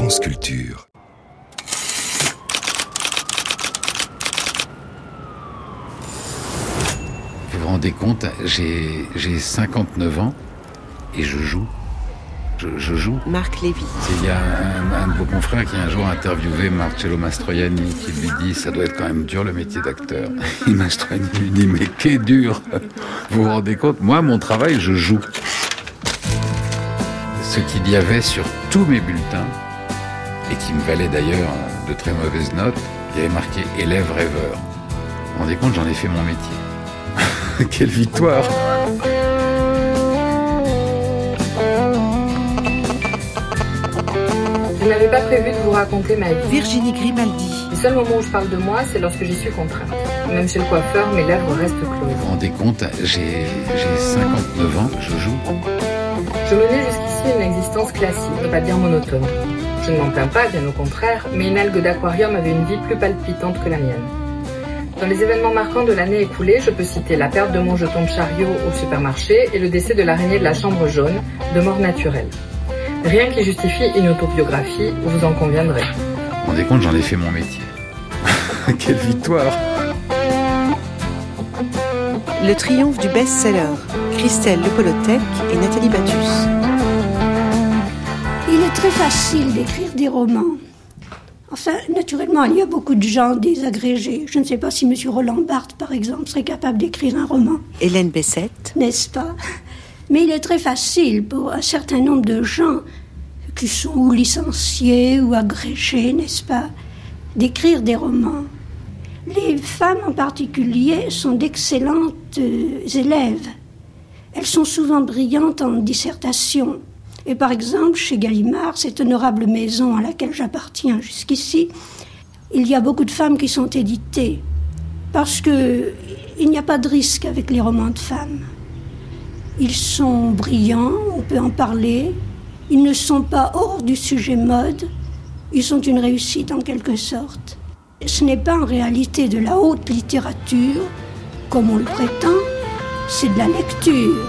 France Culture. Vous vous rendez compte, j'ai 59 ans et je joue. Je joue. Marc Lévy. Il y a un de vos confrères qui un jour a interviewé Marcello Mastroianni qui lui dit « Ça doit être quand même dur le métier d'acteur ». Et Mastroianni lui dit « Mais qu'est dur !» Vous vous rendez compte, moi mon travail, je joue. Ce qu'il y avait sur tous mes bulletins, et qui me valait d'ailleurs de très mauvaises notes, il y avait marqué « élève rêveur ». Vous vous rendez compte, j'en ai fait mon métier. Quelle victoire! Je n'avais pas prévu de vous raconter ma vie. Virginie Grimaldi. Le seul moment où je parle de moi, c'est lorsque j'y suis contrainte. Même chez le coiffeur, mes lèvres restent closes. Vous vous rendez compte, j'ai 59 ans, je joue. Je menais jusqu'ici une existence classique, ne pas dire monotone. Je ne m'en plains pas, bien au contraire, mais une algue d'aquarium avait une vie plus palpitante que la mienne. Dans les événements marquants de l'année écoulée, je peux citer la perte de mon jeton de chariot au supermarché et le décès de l'araignée de la chambre jaune, de mort naturelle. Rien qui justifie une autobiographie, vous en conviendrez. Vous vous rendez compte, j'en ai fait mon métier. Quelle victoire! Le triomphe du best-seller. Christelle Lepolotek et Nathalie Battus. Il est très facile d'écrire des romans. Enfin, naturellement, il y a beaucoup de gens désagrégés. Je ne sais pas si M. Roland Barthes, par exemple, serait capable d'écrire un roman. Hélène Bessette. N'est-ce pas? Mais il est très facile pour un certain nombre de gens qui sont ou licenciés ou agrégés, n'est-ce pas, d'écrire des romans. Les femmes en particulier sont d'excellentes élèves. Elles sont souvent brillantes en dissertation. Et par exemple, chez Gallimard, cette honorable maison à laquelle j'appartiens jusqu'ici, il y a beaucoup de femmes qui sont éditées. Parce qu'il n'y a pas de risque avec les romans de femmes. Ils sont brillants, on peut en parler. Ils ne sont pas hors du sujet mode. Ils sont une réussite en quelque sorte. Ce n'est pas en réalité de la haute littérature, comme on le prétend, c'est de la lecture.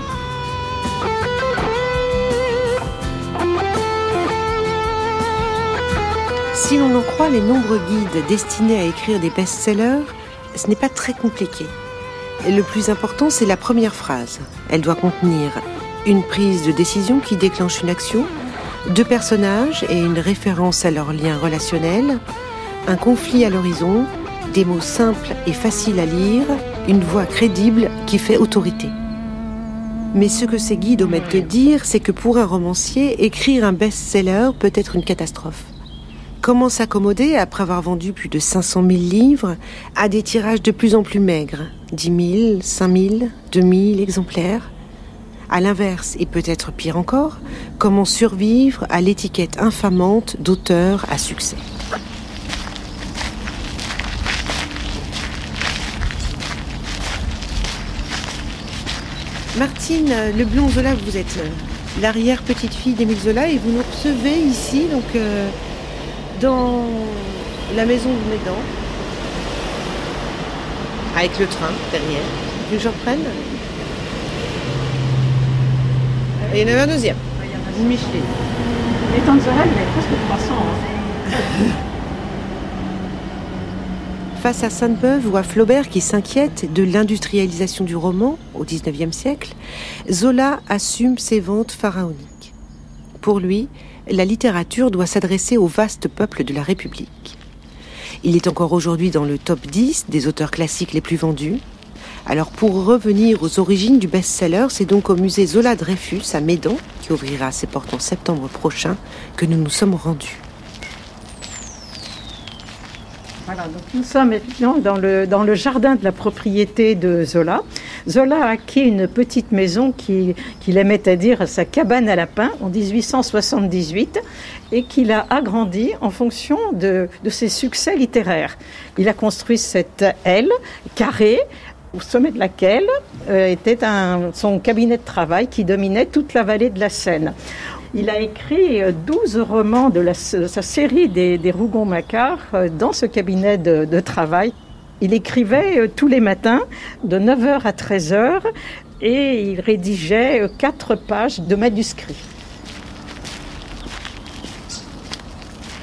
Si l'on en croit les nombreux guides destinés à écrire des best-sellers, ce n'est pas très compliqué. Le plus important, c'est la première phrase. Elle doit contenir une prise de décision qui déclenche une action, 2 personnages et une référence à leur lien relationnel, un conflit à l'horizon, des mots simples et faciles à lire, une voix crédible qui fait autorité. Mais ce que ces guides omettent de dire, c'est que pour un romancier, écrire un best-seller peut être une catastrophe. Comment s'accommoder, après avoir vendu plus de 500 000 livres, à des tirages de plus en plus maigres, 10 000, 5 000, 2 000 exemplaires? À l'inverse, et peut-être pire encore, comment survivre à l'étiquette infamante d'auteur à succès? Martine Leblond-Zola, vous êtes l'arrière-petite-fille d'Émile Zola et vous nous recevez ici, donc dans la maison de Médan, avec le train derrière. Vous voulez que je reprenne? Et il y en avait un deuxième, une Micheline. Les temps de Zola, il y avait presque 300 ans. Face à Sainte-Beuve ou à Flaubert qui s'inquiètent de l'industrialisation du roman au XIXe siècle, Zola assume ses ventes pharaoniques. Pour lui, la littérature doit s'adresser au vaste peuple de la République. Il est encore aujourd'hui dans le top 10 des auteurs classiques les plus vendus. Alors pour revenir aux origines du best-seller, c'est donc au musée Zola-Dreyfus à Médan, qui ouvrira ses portes en septembre prochain, que nous nous sommes rendus. Voilà, donc nous sommes effectivement dans le jardin de la propriété de Zola. Zola a acquis une petite maison qu'il aimait à dire sa cabane à lapins en 1878 et qu'il a agrandi en fonction de ses succès littéraires. Il a construit cette aile carrée au sommet de laquelle était son cabinet de travail qui dominait toute la vallée de la Seine. Il a écrit 12 romans de sa série des Rougon-Macquart dans ce cabinet de travail. Il écrivait tous les matins de 9h à 13h et il rédigeait 4 pages de manuscrits.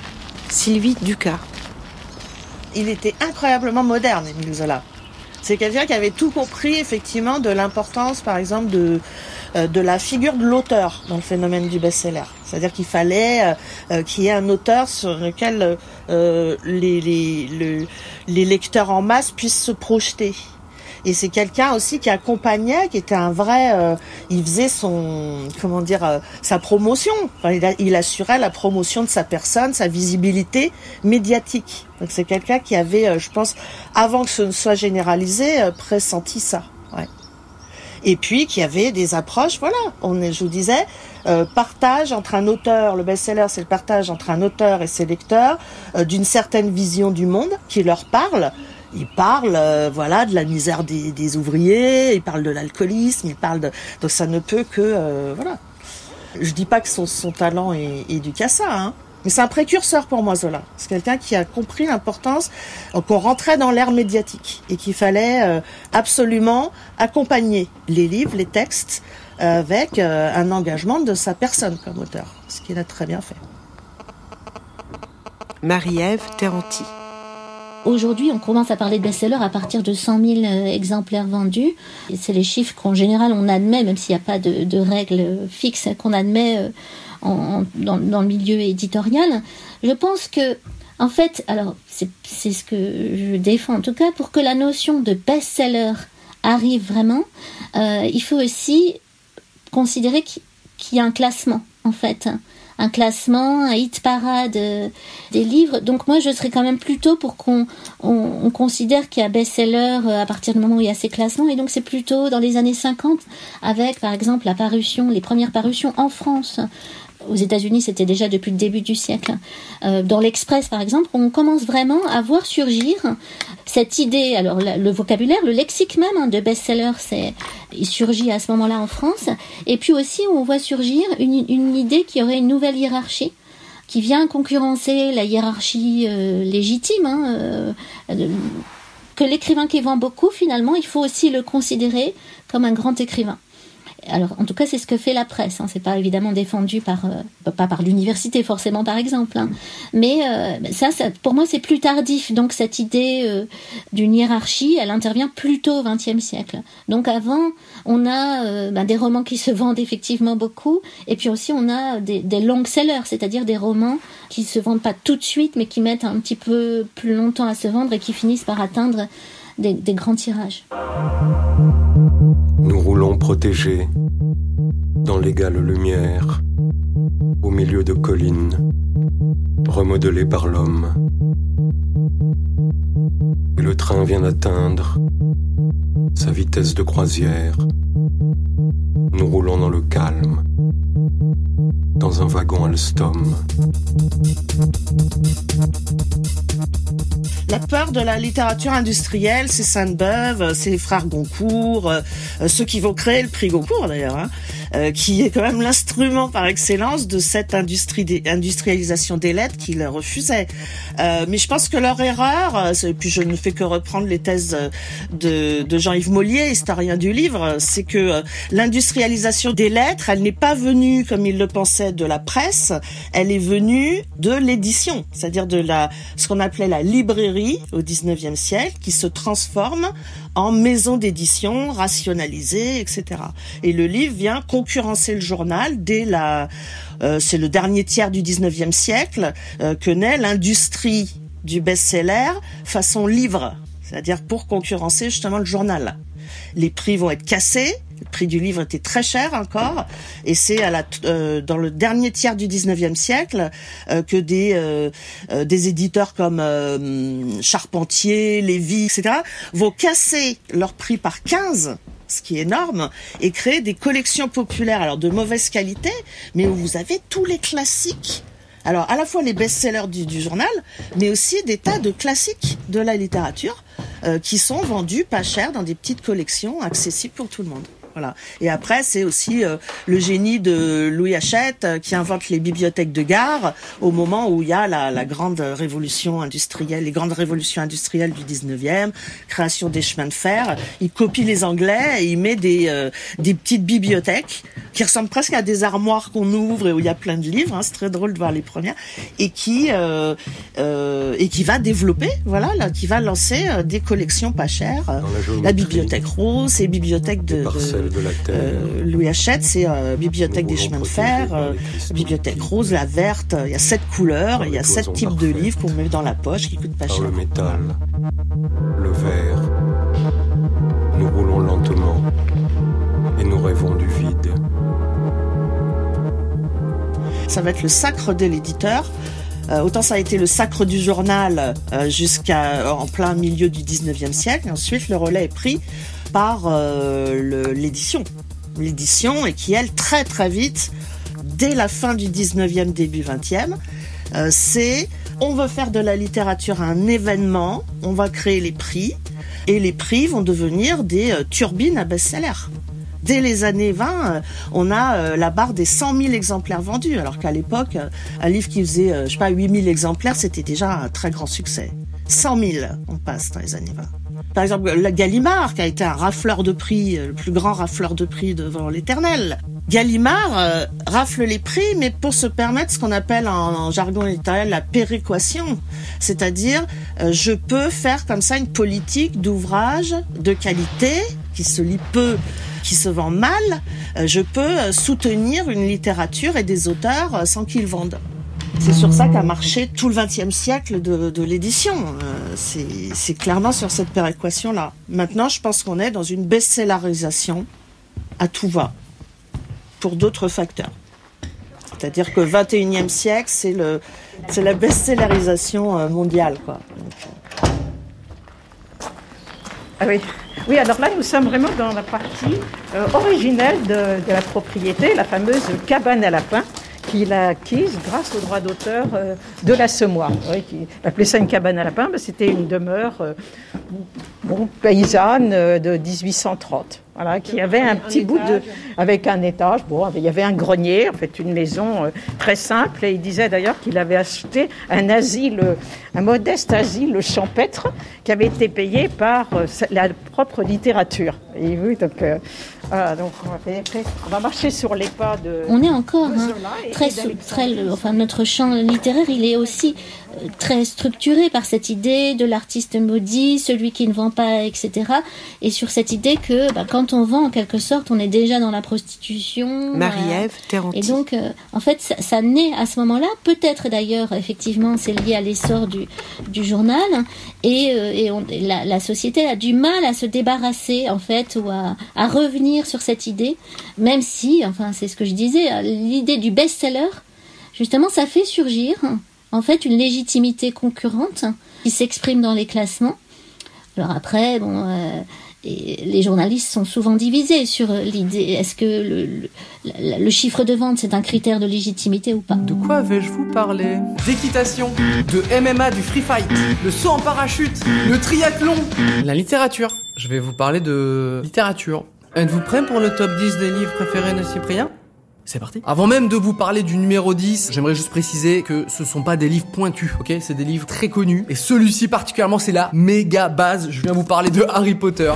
Sylvie Ducas. Il était incroyablement moderne, Émile Zola. C'est quelqu'un qui avait tout compris, effectivement, de l'importance, par exemple, de la figure de l'auteur dans le phénomène du best-seller. C'est-à-dire qu'il fallait qu'il y ait un auteur sur lequel les lecteurs en masse puissent se projeter. Et c'est quelqu'un aussi qui accompagnait, qui était un vrai... il faisait sa promotion. Enfin, il assurait la promotion de sa personne, sa visibilité médiatique. Donc c'est quelqu'un qui avait, je pense, avant que ce ne soit généralisé, pressenti ça. Ouais. Et puis qui avait des approches, voilà, je vous disais, partage entre un auteur, le best-seller c'est le partage entre un auteur et ses lecteurs, d'une certaine vision du monde qui leur parle. Il parle, de la misère des ouvriers, il parle de l'alcoolisme, donc ça ne peut que, voilà. Je dis pas que son talent est du cassa, hein. Mais c'est un précurseur pour moi, Zola. C'est quelqu'un qui a compris l'importance qu'on rentrait dans l'ère médiatique et qu'il fallait absolument accompagner les livres, les textes, avec un engagement de sa personne comme auteur, ce qu'il a très bien fait. Marie-Ève Terranti. Aujourd'hui, on commence à parler de best-seller à partir de 100 000 exemplaires vendus. Et c'est les chiffres qu'en général on admet, même s'il n'y a pas de règles fixes, qu'on admet dans le milieu éditorial. Je pense que, en fait, alors c'est ce que je défends en tout cas, pour que la notion de best-seller arrive vraiment, il faut aussi considérer qu'il y a un classement, en fait. Un classement, un hit parade des livres. Donc moi, je serais quand même plutôt pour qu'on considère qu'il y a best-seller à partir du moment où il y a ces classements. Et donc c'est plutôt dans les années 50, avec par exemple les premières parutions en France. Aux États-Unis, c'était déjà depuis le début du siècle. Dans l'Express, par exemple, on commence vraiment à voir surgir cette idée. Alors, le vocabulaire, le lexique même de best-seller, il surgit à ce moment-là en France. Et puis aussi, on voit surgir une idée qui aurait une nouvelle hiérarchie, qui vient concurrencer la hiérarchie légitime, que l'écrivain qui vend beaucoup, finalement, il faut aussi le considérer comme un grand écrivain. Alors, en tout cas, c'est ce que fait la presse. C'est pas évidemment défendu pas par l'université forcément, par exemple. Mais ça, pour moi, c'est plus tardif. Donc, cette idée d'une hiérarchie, elle intervient plutôt au XXe siècle. Donc, avant, on a des romans qui se vendent effectivement beaucoup, et puis aussi on a des long sellers, c'est-à-dire des romans qui se vendent pas tout de suite, mais qui mettent un petit peu plus longtemps à se vendre et qui finissent par atteindre des grands tirages. Nous roulons protégés dans l'égale lumière, au milieu de collines, remodelées par l'homme. Et le train vient d'atteindre sa vitesse de croisière. Nous roulons dans le calme, dans un wagon Alstom. La peur de la littérature industrielle, c'est Sainte-Beuve, c'est les frères Goncourt, ceux qui vont créer le prix Goncourt d'ailleurs, qui est quand même l'instrument par excellence de cette industrialisation des lettres qu'ils refusaient. Mais je pense que leur erreur, et puis je ne fais que reprendre les thèses de Jean-Yves Mollier, historien du livre, c'est que l'industrialisation des lettres, elle n'est pas venue, comme ils le pensaient, de la presse, elle est venue de l'édition, c'est-à-dire de ce qu'on appelait la librairie au XIXe siècle, qui se transforme en maison d'édition rationalisée, etc. Et le livre vient concurrencer le journal dès c'est le dernier tiers du XIXe siècle que naît l'industrie du best-seller façon livre, c'est-à-dire pour concurrencer justement le journal. Les prix vont être cassés. Le prix du livre était très cher encore, et c'est dans le dernier tiers du XIXe siècle que des éditeurs comme Charpentier, Lévy, etc. vont casser leur prix par 15, ce qui est énorme, et créer des collections populaires, alors de mauvaise qualité, mais où vous avez tous les classiques. Alors, à la fois les best-sellers du journal, mais aussi des tas de classiques de la littérature qui sont vendus pas cher dans des petites collections accessibles pour tout le monde. Voilà. Et après, c'est aussi le génie de Louis Hachette qui invente les bibliothèques de gare au moment où il y a la grande révolution industrielle, les grandes révolutions industrielles du 19e, création des chemins de fer. Il copie les Anglais et il met des petites bibliothèques qui ressemblent presque à des armoires qu'on ouvre et où il y a plein de livres. Hein, c'est très drôle de voir les premières. Et qui va développer, qui va lancer des collections pas chères. La bibliothèque rose, c'est bibliothèque de Louis Hachette, c'est bibliothèque des chemins de fer, bibliothèque rose, la verte. Il y a 7 couleurs, il y a 7 types de livres qu'on met dans la poche qui coûtent pas cher. Le métal, le verre, nous roulons lentement et nous rêvons du vide. Ça va être le sacre de l'éditeur. Autant ça a été le sacre du journal en plein milieu du 19e siècle. Et ensuite, le relais est pris par l'édition. L'édition, et qui, elle, très très vite, dès la fin du 19e, début 20e, on veut faire de la littérature un événement, on va créer les prix, et les prix vont devenir des turbines à best-seller. Dès les années 20, on a la barre des 100 000 exemplaires vendus, alors qu'à l'époque, un livre qui faisait, 8 000 exemplaires, c'était déjà un très grand succès. 100 000, on passe dans les années 20. Par exemple, la Gallimard, qui a été un rafleur de prix, le plus grand rafleur de prix devant l'Éternel. Gallimard rafle les prix, mais pour se permettre ce qu'on appelle en jargon littéraire la péréquation. C'est-à-dire, je peux faire comme ça une politique d'ouvrage de qualité, qui se lit peu, qui se vend mal. Je peux soutenir une littérature et des auteurs sans qu'ils vendent. C'est sur ça qu'a marché tout le XXe siècle de l'édition. C'est clairement sur cette péréquation-là. Maintenant, je pense qu'on est dans une best-sellerisation à tout va, pour d'autres facteurs. C'est-à-dire que le XXIe siècle, c'est la best-sellerisation mondiale, quoi. Ah oui. Oui, alors là, nous sommes vraiment dans la partie originelle de la propriété, la fameuse cabane à lapins, qu'il a acquise grâce aux droits d'auteur de l'Assommoir. Oui, il appelait ça une cabane à lapins, c'était une demeure paysanne de 1830. Voilà, qui avait un petit bout avec un étage. Il y avait un grenier, en fait, une maison très simple. Et il disait d'ailleurs qu'il avait acheté un modeste asile champêtre qui avait été payé par la propre littérature. Et oui, donc on va marcher sur les pas de. On est encore notre champ littéraire, il est aussi très structuré par cette idée de l'artiste maudit, celui qui ne vend pas, etc. Et sur cette idée que quand on vend, en quelque sorte, on est déjà dans la prostitution. Marie-Ève Terranti. Et donc, en fait, ça naît à ce moment-là. Peut-être d'ailleurs, effectivement, c'est lié à l'essor du journal. Et la société a du mal à se débarrasser, en fait, ou à revenir sur cette idée. Même si, c'est ce que je disais, l'idée du best-seller, justement, ça fait surgir en fait une légitimité concurrente qui s'exprime dans les classements. Alors après, les journalistes sont souvent divisés sur l'idée, est-ce que le chiffre de vente c'est un critère de légitimité ou pas? De quoi vais-je vous parler? D'équitation, de MMA, du free fight, le saut en parachute, le triathlon, la littérature. Je vais vous parler de littérature. Êtes-vous prêts pour le top 10 des livres préférés de Cyprien? C'est parti. Avant même de vous parler du numéro 10, j'aimerais juste préciser que ce sont pas des livres pointus, ok? C'est des livres très connus. Et celui-ci particulièrement, c'est la méga base. Je viens vous parler de Harry Potter.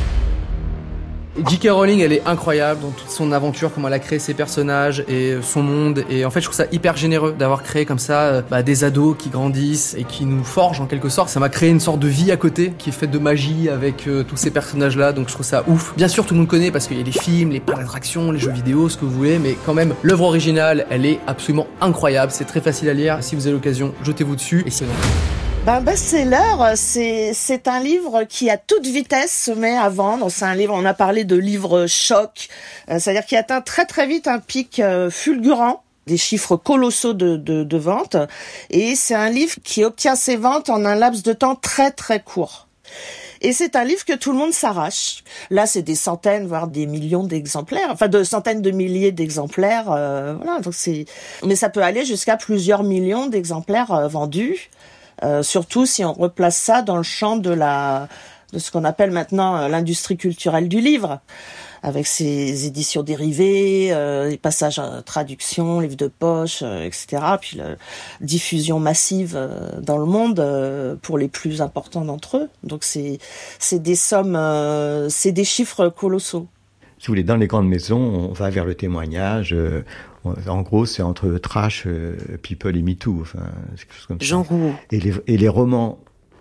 J.K. Rowling, elle est incroyable dans toute son aventure, comment elle a créé ses personnages et son monde. Et en fait, je trouve ça hyper généreux d'avoir créé comme ça des ados qui grandissent et qui nous forgent en quelque sorte. Ça m'a créé une sorte de vie à côté qui est faite de magie avec tous ces personnages-là. Donc je trouve ça ouf. Bien sûr, tout le monde connaît parce qu'il y a les films, les parcs d'attractions, les jeux vidéo, ce que vous voulez. Mais quand même, l'œuvre originale, elle est absolument incroyable. C'est très facile à lire. Si vous avez l'occasion, jetez-vous dessus. Et sinon... best-seller, c'est un livre qui à toute vitesse se met à vendre. C'est un livre, on a parlé de livre choc, c'est-à-dire qu'il atteint très très vite un pic fulgurant, des chiffres colossaux de vente, et c'est un livre qui obtient ses ventes en un laps de temps très très court. Et c'est un livre que tout le monde s'arrache. Là, c'est des centaines, voire des millions d'exemplaires, de centaines de milliers d'exemplaires, voilà. Donc mais ça peut aller jusqu'à plusieurs millions d'exemplaires vendus. Surtout si on replace ça dans le champ de la de ce qu'on appelle maintenant l'industrie culturelle du livre, avec ses éditions dérivées, les passages à traduction, livres de poche, etc. Puis la diffusion massive dans le monde pour les plus importants d'entre eux. Donc c'est des sommes, c'est des chiffres colossaux. Si vous voulez, dans les grandes maisons, on va vers le témoignage. En gros, c'est entre trash, people et MeToo. Enfin, c'est quelque chose comme ça. Jean Rouault. Et les romans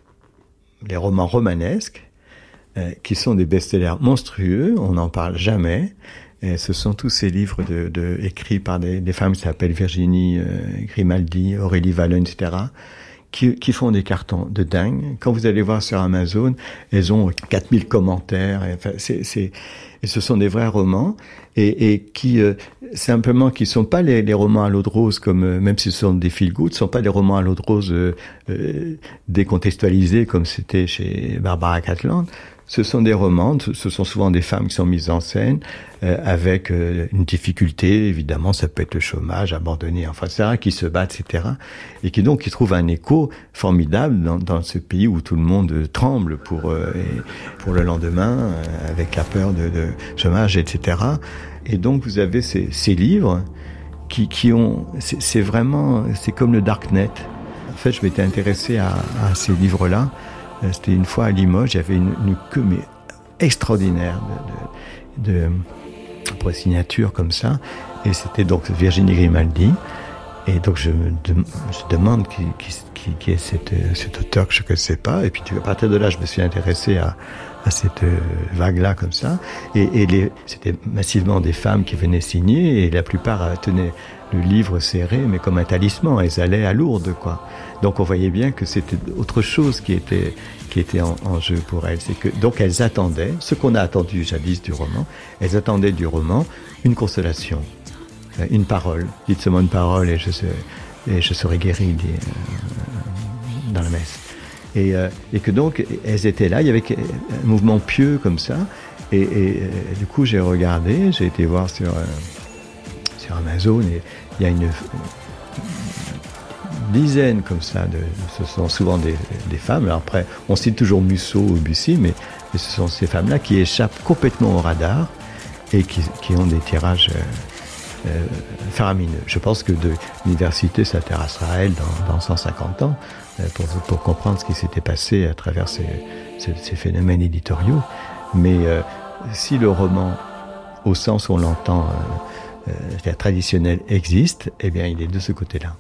romanesques, qui sont des best-sellers monstrueux, on n'en parle jamais. Et ce sont tous ces livres écrits par des femmes qui s'appellent Virginie Grimaldi, Aurélie Valognes, etc., qui font des cartons de dingue. Quand vous allez voir sur Amazon, elles ont 4000 commentaires. Et, enfin, et ce sont des vrais romans et qui simplement qui sont pas les romans à l'eau de rose comme même si ce sont des feel-good, sont pas des romans à l'eau de rose décontextualisés comme c'était chez Barbara Catland. Ce sont des romans, ce sont souvent des femmes qui sont mises en scène avec une difficulté, évidemment, ça peut être le chômage, abandonné, enfin, etc., qui se battent, etc., et qui trouvent un écho formidable dans ce pays où tout le monde tremble pour le lendemain, avec la peur de chômage, etc. Et donc, vous avez ces livres qui ont, c'est vraiment, c'est comme le Darknet. En fait, je m'étais intéressé à ces livres-là. C'était une fois à Limoges, il y avait une queue mais extraordinaire de pour une signature comme ça, et c'était donc Virginie Grimaldi, et donc je demande qui est cet auteur que je ne connaissais pas, et puis à partir de là je me suis intéressé à cette vague-là comme ça, et c'était massivement des femmes qui venaient signer, et la plupart tenaient le livre serré, mais comme un talisman, elles allaient à Lourdes, quoi. Donc on voyait bien que c'était autre chose qui était en jeu pour elles. C'est que donc elles attendaient ce qu'on a attendu jadis du roman. Elles attendaient du roman une consolation, une parole. Dites seulement une parole et je serai guéri dans la messe. Et que donc elles étaient là. Il y avait un mouvement pieux comme ça. Et du coup j'ai regardé, j'ai été voir sur Amazon et il y a une dizaines comme ça, ce sont souvent des femmes. Alors après, on cite toujours Musso ou Bussy, mais ce sont ces femmes-là qui échappent complètement au radar et qui ont des tirages faramineux. Je pense que l'université s'intéressera à elle dans 150 ans pour comprendre ce qui s'était passé à travers ces phénomènes éditoriaux. Mais si le roman, au sens où on l'entend, traditionnel existe, eh bien il est de ce côté-là.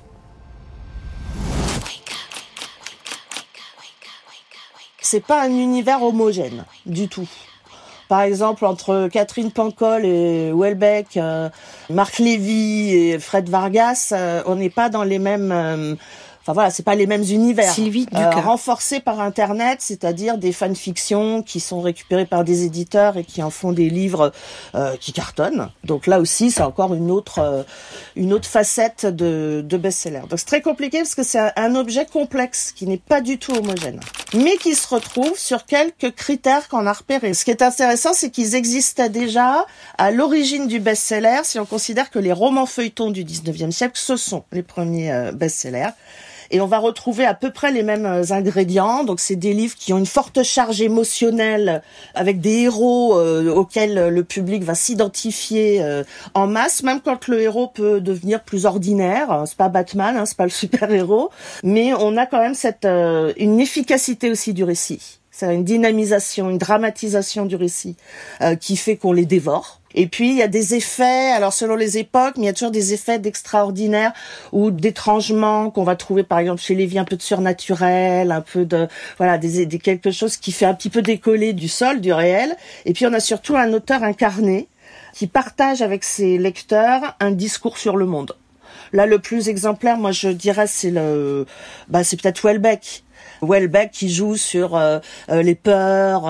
C'est pas un univers homogène du tout. Par exemple, entre Catherine Pancol et Houellebecq, Marc Lévy et Fred Vargas, on n'est pas dans les mêmes... Enfin voilà, c'est pas les mêmes univers. Sylvie Ducas. Renforcés par Internet, c'est-à-dire des fanfictions qui sont récupérées par des éditeurs et qui en font des livres qui cartonnent. Donc là aussi, c'est encore une autre facette de best-seller. Donc c'est très compliqué parce que c'est un objet complexe qui n'est pas du tout homogène, mais qui se retrouve sur quelques critères qu'on a repérés. Ce qui est intéressant, c'est qu'ils existaient déjà à l'origine du best-seller. Si on considère que les romans feuilletons du 19e siècle, ce sont les premiers best-sellers. Et on va retrouver à peu près les mêmes ingrédients. Donc c'est des livres qui ont une forte charge émotionnelle, avec des héros auxquels le public va s'identifier en masse, même quand le héros peut devenir plus ordinaire. C'est pas Batman, c'est pas le super-héros, mais on a quand même une efficacité aussi du récit. C'est une dynamisation, une dramatisation du récit qui fait qu'on les dévore. Et puis, il y a des effets, alors selon les époques, mais il y a toujours des effets d'extraordinaire ou d'étrangement qu'on va trouver, par exemple, chez Lévy, un peu de surnaturel, un peu de, voilà, des quelque chose qui fait un petit peu décoller du sol, du réel. Et puis, on a surtout un auteur incarné qui partage avec ses lecteurs un discours sur le monde. Là, le plus exemplaire, moi, je dirais, c'est peut-être Houellebecq qui joue sur les peurs,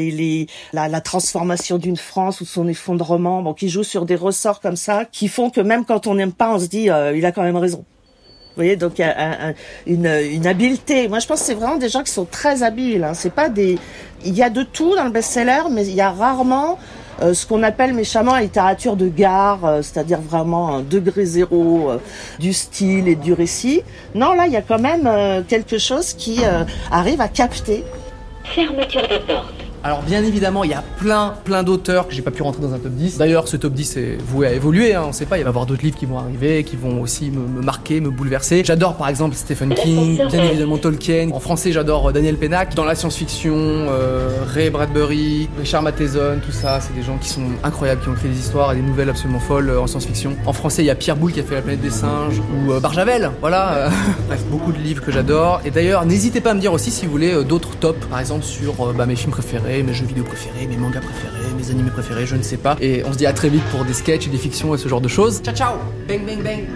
la transformation d'une France ou son effondrement, qui joue sur des ressorts comme ça, qui font que même quand on n'aime pas, on se dit il a quand même raison. Vous voyez, donc il y a une habileté. Moi, je pense que c'est vraiment des gens qui sont très habiles. C'est pas il y a de tout dans le best-seller, mais il y a rarement ce qu'on appelle méchamment la littérature de gare, c'est-à-dire vraiment un degré zéro du style et du récit. Non, là, il y a quand même quelque chose qui arrive à capter Fermeture des portes. Alors bien évidemment, il y a plein d'auteurs que j'ai pas pu rentrer dans un top 10. D'ailleurs, ce top 10 est voué à évoluer, on sait pas, il va y avoir d'autres livres qui vont arriver, qui vont aussi me marquer, me bouleverser. J'adore par exemple Stephen King, bien évidemment Tolkien. En français, j'adore Daniel Pennac. Dans la science-fiction, Ray Bradbury, Richard Matheson, tout ça, c'est des gens qui sont incroyables, qui ont créé des histoires et des nouvelles absolument folles en science-fiction. En français, il y a Pierre Boulle qui a fait La planète des singes, ou Barjavel, voilà. Bref, beaucoup de livres que j'adore. Et d'ailleurs, n'hésitez pas à me dire aussi si vous voulez d'autres tops, par exemple sur mes films préférés, mes jeux vidéo préférés, mes mangas préférés, mes animés préférés, je ne sais pas. Et on se dit à très vite pour des sketchs et des fictions et ce genre de choses. Ciao ciao. Bang bang bang.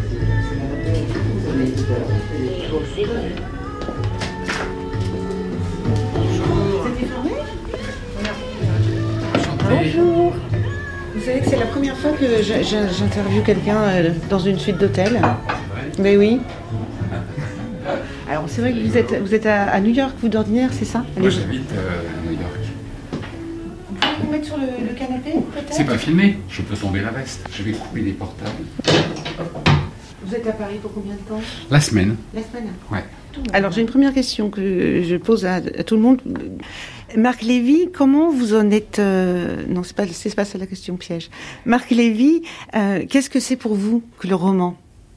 Bonjour. Vous savez que c'est la première fois que j'interviewe quelqu'un dans une suite d'hôtels. Mais oui. Alors c'est vrai que vous êtes à New York, vous d'ordinaire, c'est ça? Moi j'habite à New York. Vous pouvez vous mettre sur le canapé peut-être? C'est pas filmé, je peux tomber la veste. Je vais couper les portables. Vous êtes à Paris pour combien de temps? La semaine. La semaine? Ouais. Alors j'ai une première question que je pose à tout le monde. Marc Lévy, comment vous en êtes... Non, c'est pas ça la question piège. Marc Lévy, qu'est-ce que c'est pour vous que le roman?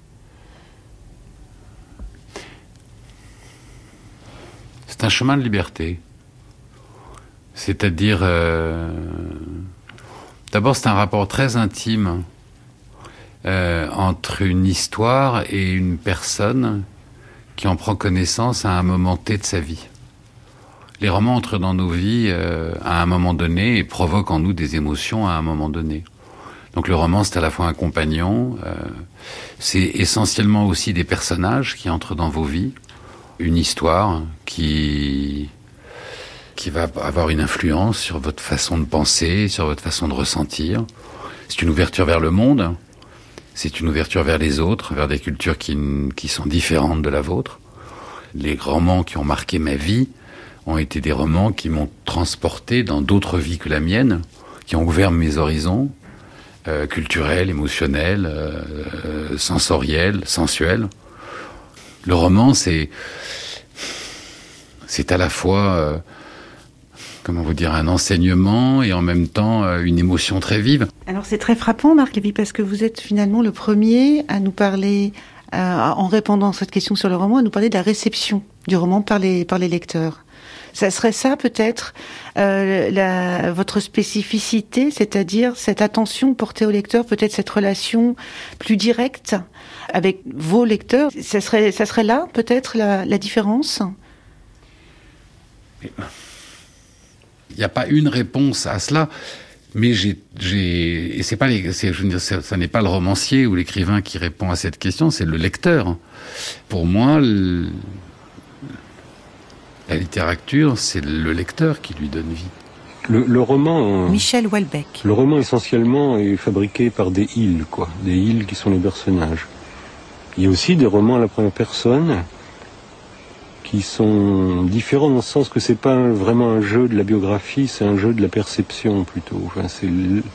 C'est un chemin de liberté. C'est-à-dire... D'abord, c'est un rapport très intime entre une histoire et une personne qui en prend connaissance à un moment T de sa vie. Les romans entrent dans nos vies à un moment donné et provoquent en nous des émotions à un moment donné. Donc le roman, c'est à la fois un compagnon, c'est essentiellement aussi des personnages qui entrent dans vos vies, une histoire qui va avoir une influence sur votre façon de penser, sur votre façon de ressentir. C'est une ouverture vers le monde, c'est une ouverture vers les autres, vers des cultures qui sont différentes de la vôtre. Les romans qui ont marqué ma vie ont été des romans qui m'ont transporté dans d'autres vies que la mienne, qui ont ouvert mes horizons culturels, émotionnels, sensoriels, sensuels. Le roman, c'est à la fois, comment vous dire, un enseignement et en même temps une émotion très vive. Alors c'est très frappant, Marc Lévy, parce que vous êtes finalement le premier à nous parler, en répondant à cette question sur le roman, à nous parler de la réception du roman par les lecteurs. Ça serait ça peut-être votre spécificité, c'est-à-dire cette attention portée au lecteur, peut-être cette relation plus directe avec vos lecteurs. Ça serait là peut-être la différence? Il n'y a pas une réponse à cela, mais et c'est pas je veux dire, ça n'est pas le romancier ou l'écrivain qui répond à cette question, c'est le lecteur. Pour moi, la littérature, c'est le lecteur qui lui donne vie. Le roman... Michel Houellebecq. Le roman, essentiellement, est fabriqué par des ils, quoi. Des ils qui sont les personnages. Il y a aussi des romans à la première personne qui sont différents dans le sens que c'est pas vraiment un jeu de la biographie, c'est un jeu de la perception, plutôt. Enfin, c'est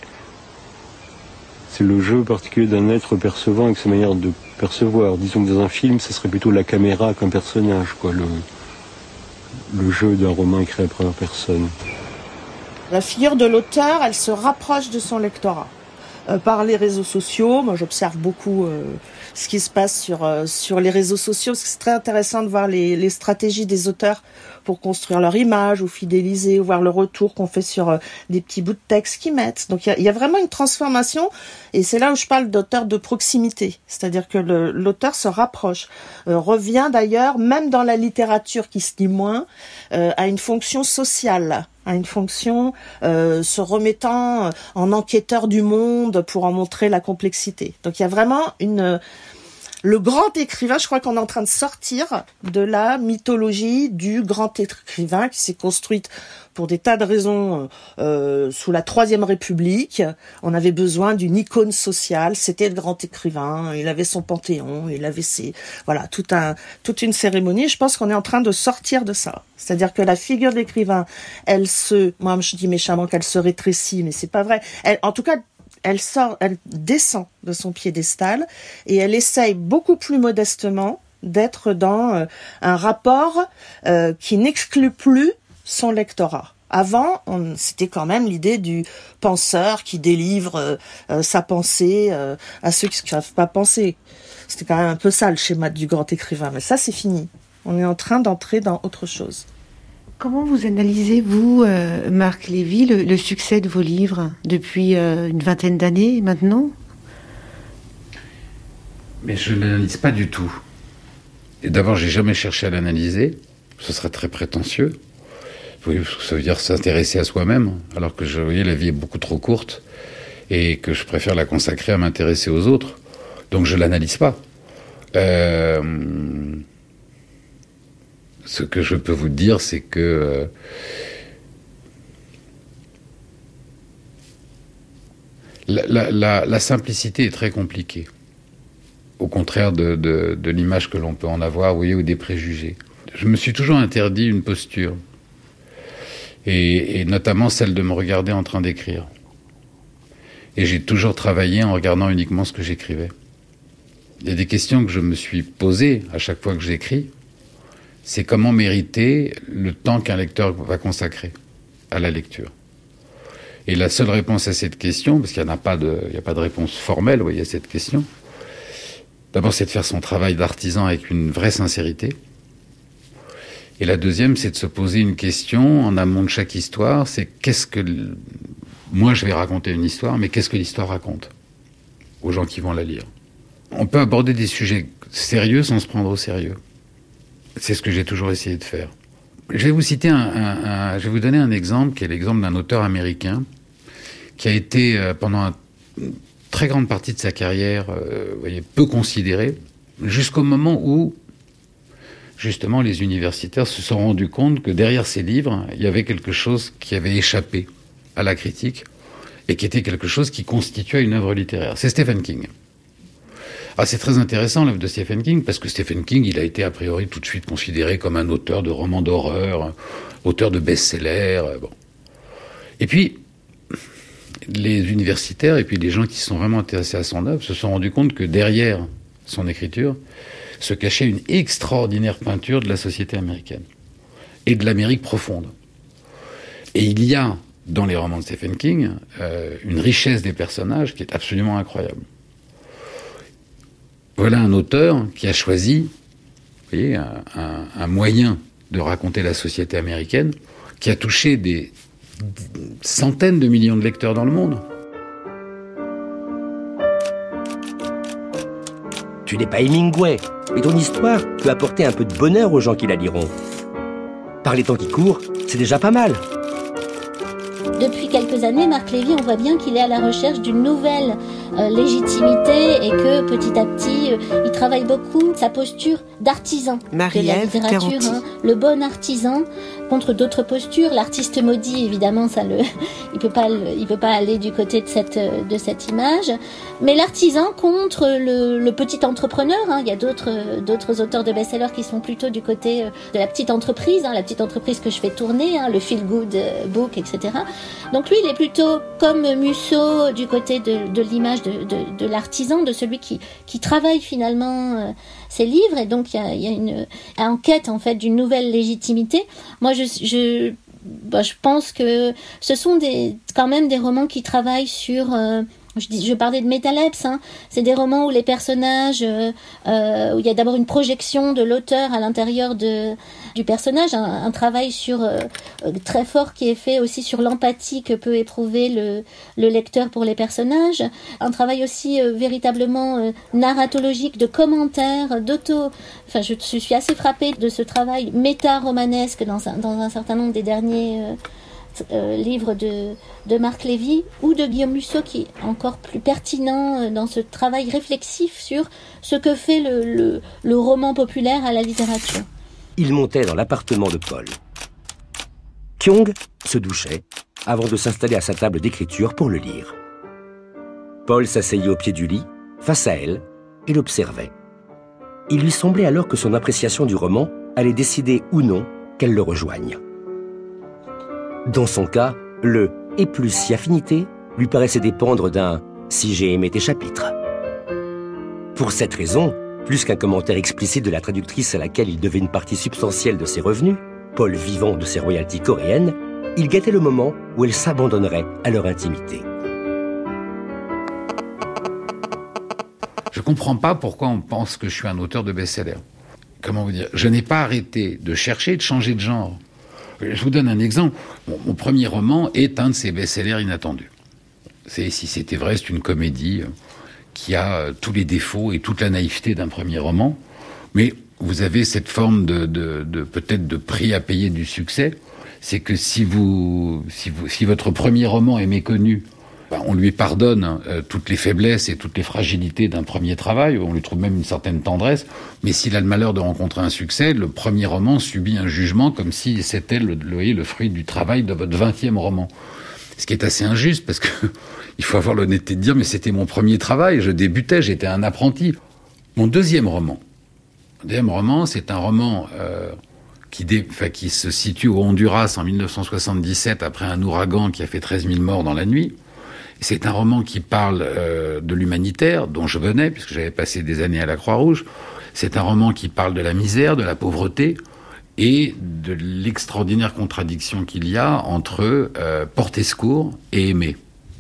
le jeu particulier d'un être percevant avec sa manière de percevoir. Disons que dans un film, ce serait plutôt la caméra qu'un personnage, quoi. Le jeu d'un roman écrit à la première personne. La figure de l'auteur, elle se rapproche de son lectorat. Par les réseaux sociaux, moi j'observe beaucoup ce qui se passe sur les réseaux sociaux, parce que c'est très intéressant de voir les stratégies des auteurs pour construire leur image ou fidéliser, ou voir le retour qu'on fait sur des petits bouts de texte qu'ils mettent. Donc il y a vraiment une transformation, et c'est là où je parle d'auteur de proximité, c'est-à-dire que l'auteur se rapproche, revient d'ailleurs, même dans la littérature qui se lit moins, à une fonction sociale, à une fonction se remettant en enquêteur du monde pour en montrer la complexité. Donc il y a vraiment le grand écrivain, je crois qu'on est en train de sortir de la mythologie du grand écrivain qui s'est construite pour des tas de raisons sous la Troisième République. On avait besoin d'une icône sociale, c'était le grand écrivain, il avait son panthéon, il avait toute une cérémonie. Je pense qu'on est en train de sortir de ça. C'est-à-dire que la figure d'écrivain, moi je dis méchamment qu'elle se rétrécit, mais c'est pas vrai. Elle descend de son piédestal et elle essaye beaucoup plus modestement d'être dans un rapport qui n'exclut plus son lectorat. Avant, c'était quand même l'idée du penseur qui délivre sa pensée à ceux qui ne savent pas penser. C'était quand même un peu ça le schéma du grand écrivain. Mais ça, c'est fini. On est en train d'entrer dans autre chose. Comment vous analysez, vous, Marc Lévy, le succès de vos livres depuis une vingtaine d'années maintenant ? Mais je ne l'analyse pas du tout. Et d'abord, j'ai jamais cherché à l'analyser. Ce serait très prétentieux. Oui, ça veut dire s'intéresser à soi-même, alors que vous voyez, la vie est beaucoup trop courte et que je préfère la consacrer à m'intéresser aux autres. Donc je l'analyse pas. Ce que je peux vous dire, c'est que la simplicité est très compliquée. Au contraire de l'image que l'on peut en avoir, vous voyez, ou des préjugés. Je me suis toujours interdit une posture. Et notamment celle de me regarder en train d'écrire. Et j'ai toujours travaillé en regardant uniquement ce que j'écrivais. Il y a des questions que je me suis posées à chaque fois que j'écris. C'est comment mériter le temps qu'un lecteur va consacrer à la lecture. Et la seule réponse à cette question, parce qu'il n'y a pas de réponse formelle, vous voyez, à cette question, d'abord c'est de faire son travail d'artisan avec une vraie sincérité. Et la deuxième, c'est de se poser une question en amont de chaque histoire, c'est qu'est-ce que... Moi, je vais raconter une histoire, mais qu'est-ce que l'histoire raconte aux gens qui vont la lire ? On peut aborder des sujets sérieux sans se prendre au sérieux. C'est ce que j'ai toujours essayé de faire. Je vais vous citer je vais vous donner un exemple, qui est l'exemple d'un auteur américain qui a été, pendant une très grande partie de sa carrière, vous voyez, peu considéré, jusqu'au moment où justement, les universitaires se sont rendus compte que derrière ces livres, il y avait quelque chose qui avait échappé à la critique et qui était quelque chose qui constituait une œuvre littéraire. C'est Stephen King. Ah, c'est très intéressant l'œuvre de Stephen King parce que Stephen King, il a été a priori tout de suite considéré comme un auteur de romans d'horreur, auteur de best-sellers. Bon. Et puis, les universitaires et puis les gens qui se sont vraiment intéressés à son œuvre se sont rendus compte que derrière son écriture, se cachait une extraordinaire peinture de la société américaine et de l'Amérique profonde. Et il y a, dans les romans de Stephen King, une richesse des personnages qui est absolument incroyable. Voilà un auteur qui a choisi, vous voyez, un moyen de raconter la société américaine qui a touché des centaines de millions de lecteurs dans le monde. Tu n'es pas Hemingway, mais ton histoire peut apporter un peu de bonheur aux gens qui la liront. Par les temps qui courent, c'est déjà pas mal. Depuis quelques années, Marc Lévy, on voit bien qu'il est à la recherche d'une nouvelle légitimité et que petit à petit, il travaille beaucoup sa posture d'artisan de la littérature, le bon artisan contre d'autres postures. L'artiste maudit, évidemment, il peut pas aller du côté de cette image. Mais l'artisan contre le petit entrepreneur. Il y a d'autres auteurs de best-sellers qui sont plutôt du côté de la petite entreprise, la petite entreprise que je fais tourner, le feel-good book, etc. Donc lui, il est plutôt comme Musso du côté de l'image de l'artisan, de celui qui travaille finalement ses livres, et donc il y a une enquête en fait d'une nouvelle légitimité. Moi, je pense que ce sont quand même des romans qui travaillent sur je parlais de Métalepse, c'est des romans où les personnages, où il y a d'abord une projection de l'auteur à l'intérieur du personnage, un travail très fort qui est fait aussi sur l'empathie que peut éprouver le lecteur pour les personnages, un travail aussi véritablement narratologique, de commentaires, Enfin, je suis assez frappée de ce travail méta-romanesque dans un certain nombre des derniers livre de Marc Lévy ou de Guillaume Musso, qui est encore plus pertinent dans ce travail réflexif sur ce que fait le roman populaire à la littérature. Il montait dans l'appartement de Paul. Kyung se douchait avant de s'installer à sa table d'écriture pour le lire. Paul s'asseyait au pied du lit, face à elle, et l'observait. Il lui semblait alors que son appréciation du roman allait décider ou non qu'elle le rejoigne. Dans son cas, le « et plus si affinité » lui paraissait dépendre d'un « si j'ai aimé tes chapitres ». Pour cette raison, plus qu'un commentaire explicite de la traductrice à laquelle il devait une partie substantielle de ses revenus, Paul vivant de ses royalties coréennes, il guettait le moment où elles s'abandonneraient à leur intimité. Je comprends pas pourquoi on pense que je suis un auteur de best-seller. Comment vous dire ? Je n'ai pas arrêté de chercher, de changer de genre. Je vous donne un exemple. Mon premier roman est un de ces best-sellers inattendus. Si c'était vrai, c'est une comédie qui a tous les défauts et toute la naïveté d'un premier roman. Mais vous avez cette forme de peut-être de prix à payer du succès. C'est que si votre premier roman est méconnu, on lui pardonne toutes les faiblesses et toutes les fragilités d'un premier travail, on lui trouve même une certaine tendresse, mais s'il a le malheur de rencontrer un succès, le premier roman subit un jugement comme si c'était le fruit du travail de votre 20e roman. Ce qui est assez injuste, parce que il faut avoir l'honnêteté de dire, mais c'était mon premier travail, je débutais, j'étais un apprenti. Mon deuxième roman, c'est un roman qui se situe au Honduras en 1977 après un ouragan qui a fait 13 000 morts dans la nuit. C'est un roman qui parle de l'humanitaire, dont je venais, puisque j'avais passé des années à la Croix-Rouge. C'est un roman qui parle de la misère, de la pauvreté, et de l'extraordinaire contradiction qu'il y a entre porter secours et aimer.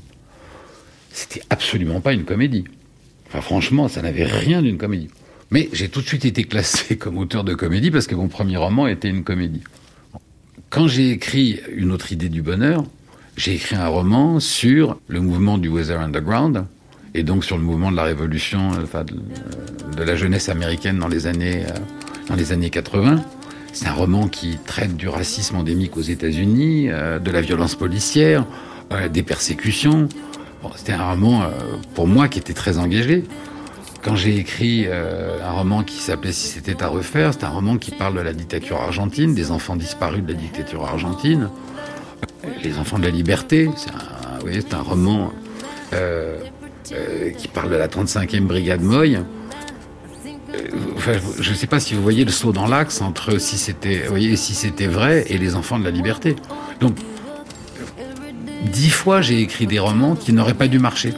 C'était absolument pas une comédie. Enfin, franchement, ça n'avait rien d'une comédie. Mais j'ai tout de suite été classé comme auteur de comédie, parce que mon premier roman était une comédie. Quand j'ai écrit Une autre idée du bonheur, j'ai écrit un roman sur le mouvement du Weather Underground, et donc sur le mouvement de la révolution, de la jeunesse américaine dans les années 80. C'est un roman qui traite du racisme endémique aux États-Unis, de la violence policière, des persécutions. Bon, c'était un roman, pour moi, qui était très engagé. Quand j'ai écrit un roman qui s'appelait « Si c'était à refaire », c'est un roman qui parle de la dictature argentine, des enfants disparus de la dictature argentine. Les enfants de la liberté, c'est un roman qui parle de la 35e brigade Moy. Je ne sais pas si vous voyez le saut dans l'axe entre si c'était vrai et les enfants de la liberté. Donc, 10 fois j'ai écrit des romans qui n'auraient pas dû marcher.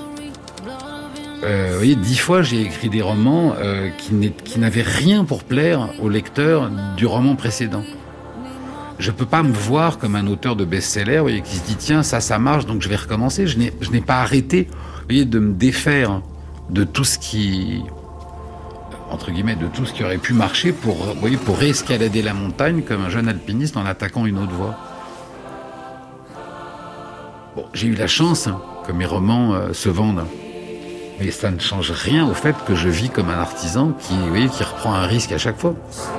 10 fois j'ai écrit des romans qui n'avaient rien pour plaire au lecteur du roman précédent. Je peux pas me voir comme un auteur de best-seller, qui se dit tiens, ça marche, donc je vais recommencer. Je n'ai pas arrêté, de me défaire de tout ce qui, entre guillemets, de tout ce qui aurait pu marcher pour réescalader la montagne comme un jeune alpiniste en attaquant une autre voie. Bon, j'ai eu la chance que mes romans se vendent, mais ça ne change rien au fait que je vis comme un artisan qui reprend un risque à chaque fois.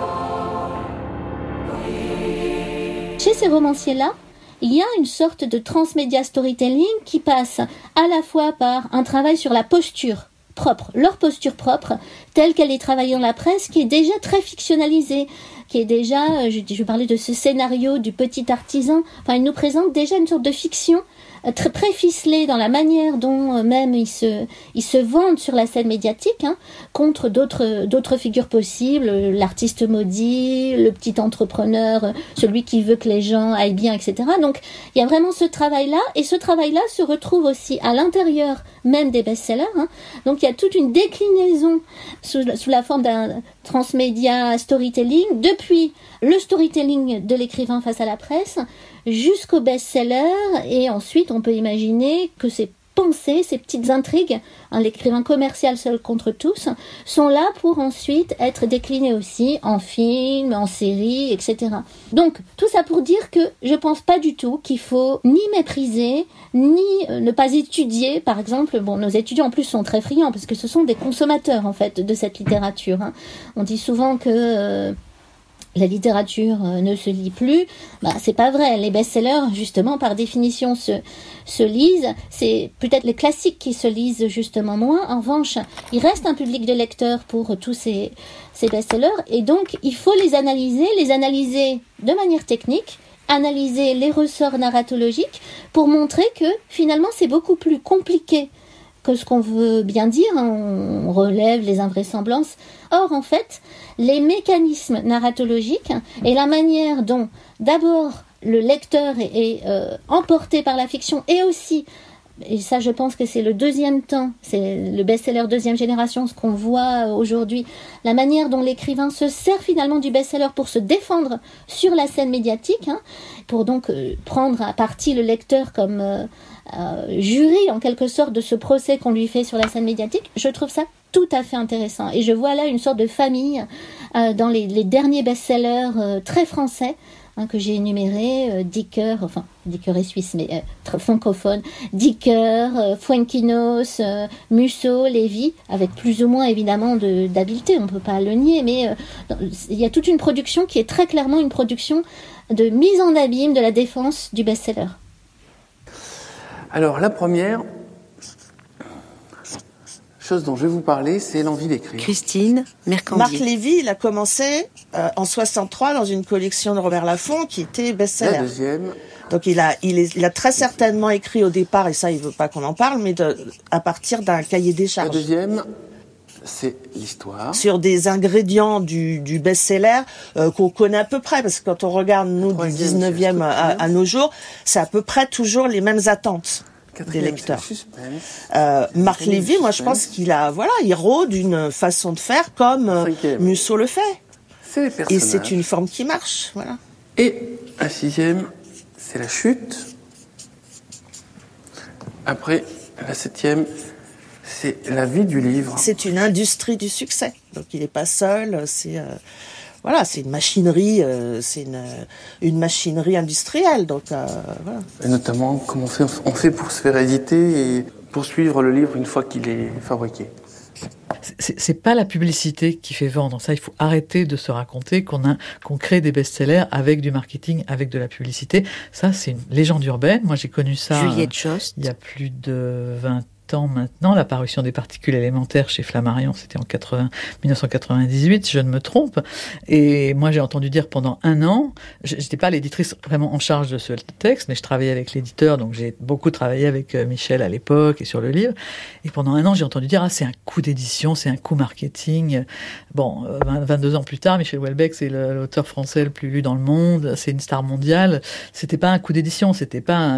Chez ces romanciers-là, il y a une sorte de transmédia storytelling qui passe à la fois par un travail sur la posture propre, leur posture propre, telle qu'elle est travaillée dans la presse, qui est déjà très fictionnalisée, qui est déjà, je parlais de ce scénario du petit artisan, enfin, il nous présente déjà une sorte de fiction très préficelée dans la manière dont même ils se vendent sur la scène médiatique, contre d'autres figures possibles, l'artiste maudit, le petit entrepreneur, celui qui veut que les gens aillent bien, etc. Donc il y a vraiment ce travail-là, et ce travail-là se retrouve aussi à l'intérieur même des best-sellers. Donc il y a toute une déclinaison sous la forme d'un transmédia storytelling, depuis le storytelling de l'écrivain face à la presse jusqu'au best-seller, et ensuite on peut imaginer que ces pensées, ces petites intrigues, l'écrivain commercial seul contre tous, sont là pour ensuite être déclinées aussi en film, en série, etc. Donc tout ça pour dire que je pense pas du tout qu'il faut ni mépriser, ni ne pas étudier. Par exemple, nos étudiants en plus sont très friands parce que ce sont des consommateurs en fait de cette littérature. On dit souvent que la littérature ne se lit plus. C'est pas vrai. Les best-sellers, justement, par définition, se lisent. C'est peut-être les classiques qui se lisent justement moins. En revanche, il reste un public de lecteurs pour tous ces best-sellers. Et donc, il faut les analyser de manière technique, analyser les ressorts narratologiques pour montrer que, finalement, c'est beaucoup plus compliqué que ce qu'on veut bien dire, on relève les invraisemblances. Or, en fait, les mécanismes narratologiques et la manière dont, d'abord, le lecteur est emporté par la fiction et aussi Et ça, je pense que c'est le deuxième temps, c'est le best-seller deuxième génération, ce qu'on voit aujourd'hui, la manière dont l'écrivain se sert finalement du best-seller pour se défendre sur la scène médiatique, pour donc prendre à partie le lecteur comme jury en quelque sorte de ce procès qu'on lui fait sur la scène médiatique. Je trouve ça tout à fait intéressant. Et je vois là une sorte de famille dans les derniers best-sellers très français, que j'ai énuméré, Dicker est suisse, mais francophone, Dicker, Fuenquinos, Musso, Lévy, avec plus ou moins évidemment d'habileté, on ne peut pas le nier, mais il y a toute une production qui est très clairement une production de mise en abîme de la défense du best-seller. Alors la première chose dont je vais vous parler, c'est l'envie d'écrire. Christine Mercandier. Marc Lévy, il a commencé en 63 dans une collection de Robert Laffont qui était best-seller. La deuxième. Donc il a très certainement écrit au départ, et ça il veut pas qu'on en parle, mais à partir d'un cahier des charges. La deuxième, c'est l'histoire. Sur des ingrédients du best-seller qu'on connaît à peu près, parce que quand on regarde nous du 19e à nos jours, c'est à peu près toujours les mêmes attentes des lecteurs. Marc Lévy, moi je pense qu'il il rôde une façon de faire comme Musso le fait. C'est les personnages. Et c'est une forme qui marche, voilà. Et un sixième, c'est la chute. Après, la septième, c'est la vie du livre. C'est une industrie du succès. Donc il n'est pas seul, c'est une machinerie, une machinerie industrielle. Donc voilà. Et notamment, comment on fait pour se faire éditer et poursuivre le livre une fois qu'il est fabriqué. C'est pas la publicité qui fait vendre. Ça, il faut arrêter de se raconter qu'on crée des best-sellers avec du marketing, avec de la publicité. Ça, c'est une légende urbaine. Moi, j'ai connu ça Juliette Jost. Il y a plus de 20 ans maintenant, la parution des particules élémentaires chez Flammarion, c'était en 1998, si je ne me trompe. Et moi, j'ai entendu dire pendant 1 an, j'étais pas l'éditrice vraiment en charge de ce texte, mais je travaillais avec l'éditeur, donc j'ai beaucoup travaillé avec Michel à l'époque et sur le livre. Et pendant 1 an, j'ai entendu dire, c'est un coup d'édition, c'est un coup marketing. Bon, 22 ans plus tard, Michel Houellebecq, c'est l'auteur français le plus lu dans le monde, c'est une star mondiale. C'était pas un coup d'édition, c'était pas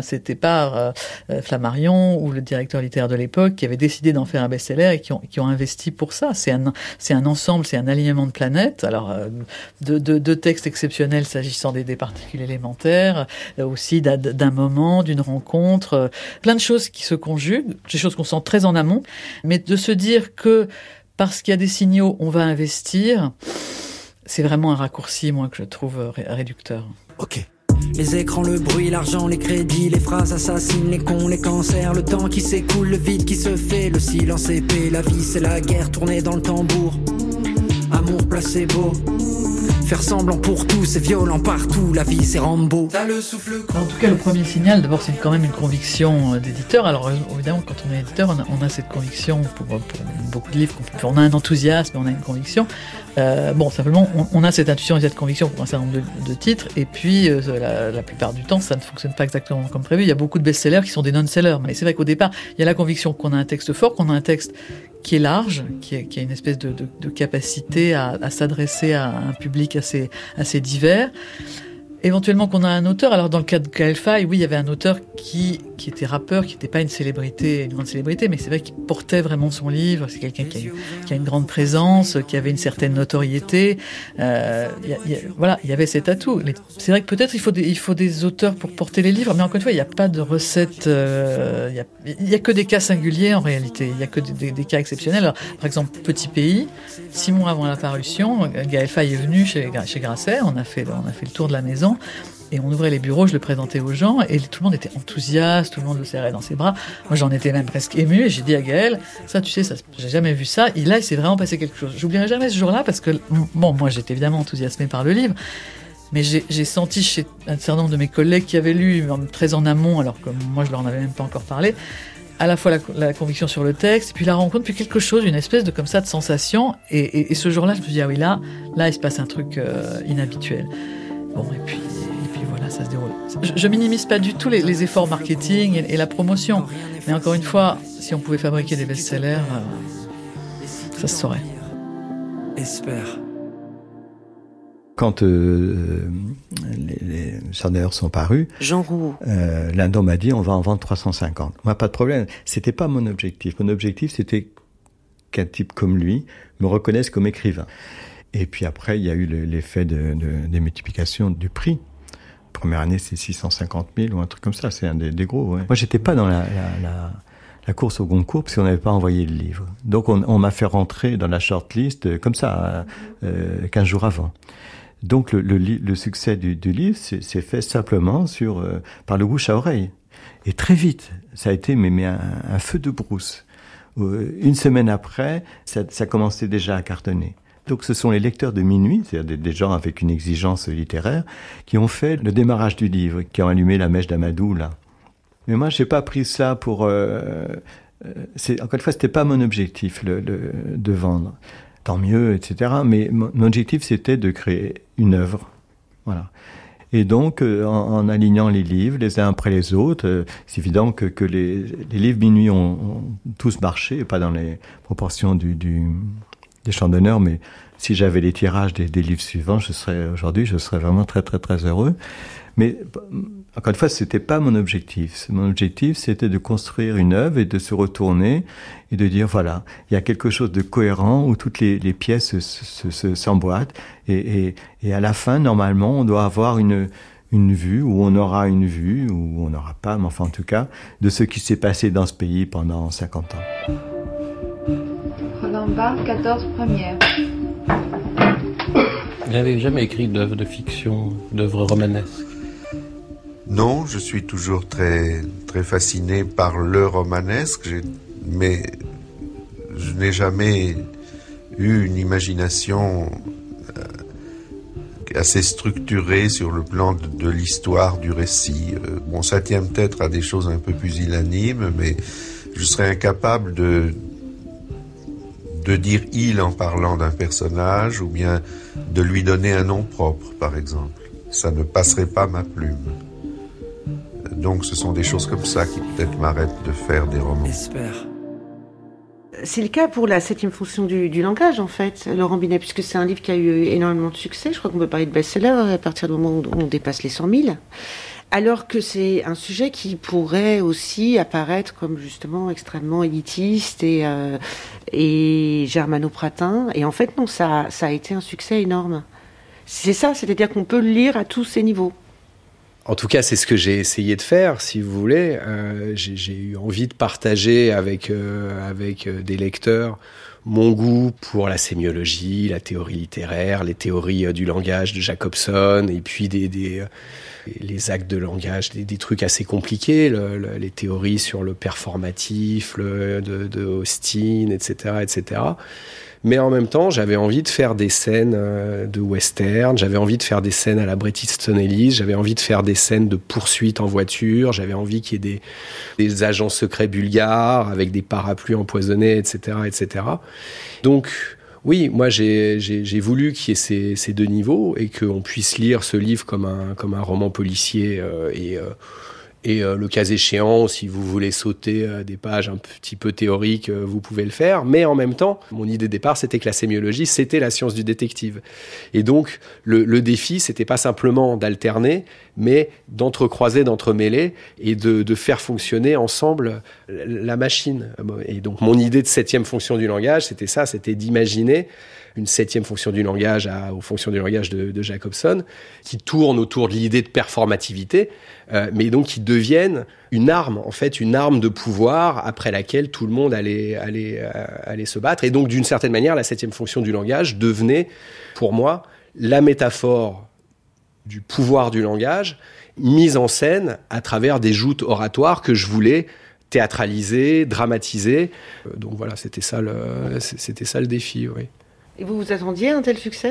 Flammarion ou le directeur littéraire de l'époque qui avaient décidé d'en faire un best-seller et qui ont investi pour ça. C'est un ensemble, c'est un alignement de planètes. Alors, de textes exceptionnels s'agissant des particules élémentaires, aussi d'un moment, d'une rencontre, plein de choses qui se conjuguent, des choses qu'on sent très en amont, mais de se dire que parce qu'il y a des signaux, on va investir, c'est vraiment un raccourci, moi, que je trouve réducteur. Ok. Les écrans, le bruit, l'argent, les crédits, les phrases assassines, les cons, les cancers, le temps qui s'écoule, le vide qui se fait, le silence épais, la vie c'est la guerre tournée dans le tambour. Amour placebo, faire semblant pour tout, c'est violent partout, la vie c'est Rambo. T'as le souffle. En tout cas, le premier signal, d'abord, c'est quand même une conviction d'éditeur. Alors, évidemment, quand on est éditeur, on a cette conviction pour beaucoup de livres. On a un enthousiasme, on a une conviction. Simplement, on a cette intuition et cette conviction pour un certain nombre de titres. Et puis, la plupart du temps, ça ne fonctionne pas exactement comme prévu. Il y a beaucoup de best-sellers qui sont des non-sellers. Mais c'est vrai qu'au départ, il y a la conviction qu'on a un texte fort, qu'on a un texte qui est large, qui a une espèce de capacité à s'adresser à un public assez divers. Éventuellement qu'on a un auteur. Alors dans le cas de Gaël Faye, oui, il y avait un auteur qui était rappeur, qui n'était pas une grande célébrité, mais c'est vrai qu'il portait vraiment son livre. C'est quelqu'un qui a une grande présence, qui avait une certaine notoriété. Il y avait cet atout. C'est vrai que peut-être il faut des auteurs pour porter les livres, mais encore une fois, il n'y a pas de recette. Il y a que des cas singuliers en réalité. Il y a que des cas exceptionnels. Alors, par exemple, Petit Pays, 6 mois avant la parution, Gaël Faye est venu chez Grasset. On a fait le tour de la maison. Et on ouvrait les bureaux, je le présentais aux gens, et tout le monde était enthousiaste, tout le monde le serrait dans ses bras. Moi, j'en étais même presque ému, et j'ai dit à Gaël, ça, tu sais, j'ai jamais vu ça. Et là, il s'est vraiment passé quelque chose. J'oublierai jamais ce jour-là, parce que, moi, j'étais évidemment enthousiasmée par le livre, mais j'ai senti chez un certain nombre de mes collègues qui avaient lu très en amont, alors que moi, je leur en avais même pas encore parlé, à la fois la conviction sur le texte, et puis la rencontre, puis quelque chose, une espèce de comme ça de sensation. Et ce jour-là, je me suis dit, ah oui, là, il se passe un truc inhabituel. Bon, et puis voilà, ça se déroule. Je minimise pas du tout les efforts marketing et la promotion. Mais encore une fois, si on pouvait fabriquer des best-sellers, ça se saurait. Espère. Quand les Chandeliers sont parus, Jean Rouault, Lindon m'a dit on va en vendre 350. Moi, pas de problème. C'était pas mon objectif. Mon objectif, c'était qu'un type comme lui me reconnaisse comme écrivain. Et puis après, il y a eu l'effet des multiplications du prix. Première année, c'est 650 000 ou un truc comme ça. C'est un des gros. Ouais. Moi, j'étais pas dans la course au Goncourt parce qu'on n'avait pas envoyé le livre. Donc, on m'a fait rentrer dans la shortlist comme ça, 15 jours avant. Donc le succès du livre s'est fait simplement par le bouche à oreille. Et très vite, ça a été mais un feu de brousse. Une semaine après, ça commençait déjà à cartonner. Donc ce sont les lecteurs de minuit, c'est-à-dire des gens avec une exigence littéraire, qui ont fait le démarrage du livre, qui ont allumé la mèche d'Amadou, là. Mais moi, j'ai pas pris ça pour... encore une fois, c'était pas mon objectif de vendre. Tant mieux, etc. Mais mon objectif, c'était de créer une œuvre. Voilà. Et donc, en alignant les livres, les uns après les autres, c'est évident que les livres Minuit ont tous marché, pas dans les proportions des Chants d'honneur, mais si j'avais les tirages des livres suivants, je serais vraiment très, très, très heureux. Mais, encore une fois, c'était pas mon objectif. Mon objectif, c'était de construire une œuvre et de se retourner et de dire, voilà, il y a quelque chose de cohérent où toutes les pièces s'emboîtent et à la fin, normalement, on doit avoir une vue, ou on aura une vue, ou on n'aura pas, mais enfin, en tout cas, de ce qui s'est passé dans ce pays pendant 50 ans. Roland Barthes, 14 premières. Vous n'avez jamais écrit d'œuvre de fiction, d'œuvre romanesque? Non, je suis toujours très, très fasciné par le romanesque, mais je n'ai jamais eu une imagination assez structurée sur le plan de l'histoire du récit. Bon, ça tient peut-être à des choses un peu pusillanimes, mais je serais incapable de dire « il » en parlant d'un personnage, ou bien de lui donner un nom propre, par exemple. Ça ne passerait pas ma plume. Donc ce sont des choses comme ça qui peut-être m'arrêtent de faire des romans. C'est le cas pour la 7e fonction du langage, en fait, Laurent Binet, puisque c'est un livre qui a eu énormément de succès. Je crois qu'on peut parler de best-seller à partir du moment où on dépasse les 100 000. Alors que c'est un sujet qui pourrait aussi apparaître comme justement extrêmement élitiste et germano-pratin. Et en fait, non, ça a été un succès énorme. C'est ça, c'est-à-dire qu'on peut le lire à tous ces niveaux. En tout cas, c'est ce que j'ai essayé de faire, si vous voulez. J'ai eu envie de partager avec des lecteurs mon goût pour la sémiologie, la théorie littéraire, les théories du langage de Jacobson, et puis les actes de langage, des trucs assez compliqués, les théories sur le performatif, de Austin, etc., etc. Mais en même temps, j'avais envie de faire des scènes de western, j'avais envie de faire des scènes à la Bret Easton Ellis, j'avais envie de faire des scènes de poursuite en voiture, j'avais envie qu'il y ait des agents secrets bulgares avec des parapluies empoisonnés, etc., etc. Donc, oui, moi j'ai voulu qu'il y ait ces deux niveaux et qu'on puisse lire ce livre comme un roman policier et le cas échéant, si vous voulez sauter des pages un petit peu théoriques, vous pouvez le faire. Mais en même temps, mon idée de départ, c'était que la sémiologie, c'était la science du détective. Et donc, le défi, c'était pas simplement d'alterner, mais d'entrecroiser, d'entremêler et de faire fonctionner ensemble la machine. Et donc, mon idée de 7e fonction du langage, c'était ça, c'était d'imaginer une 7e fonction du langage aux fonctions du langage de Jacobson, qui tourne autour de l'idée de performativité, mais donc qui devienne une arme, en fait, une arme de pouvoir après laquelle tout le monde allait se battre. Et donc, d'une certaine manière, la 7e fonction du langage devenait, pour moi, la métaphore du pouvoir du langage, mise en scène à travers des joutes oratoires que je voulais théâtraliser, dramatiser. Donc voilà, c'était ça le défi, oui. Et vous vous attendiez à un tel succès ?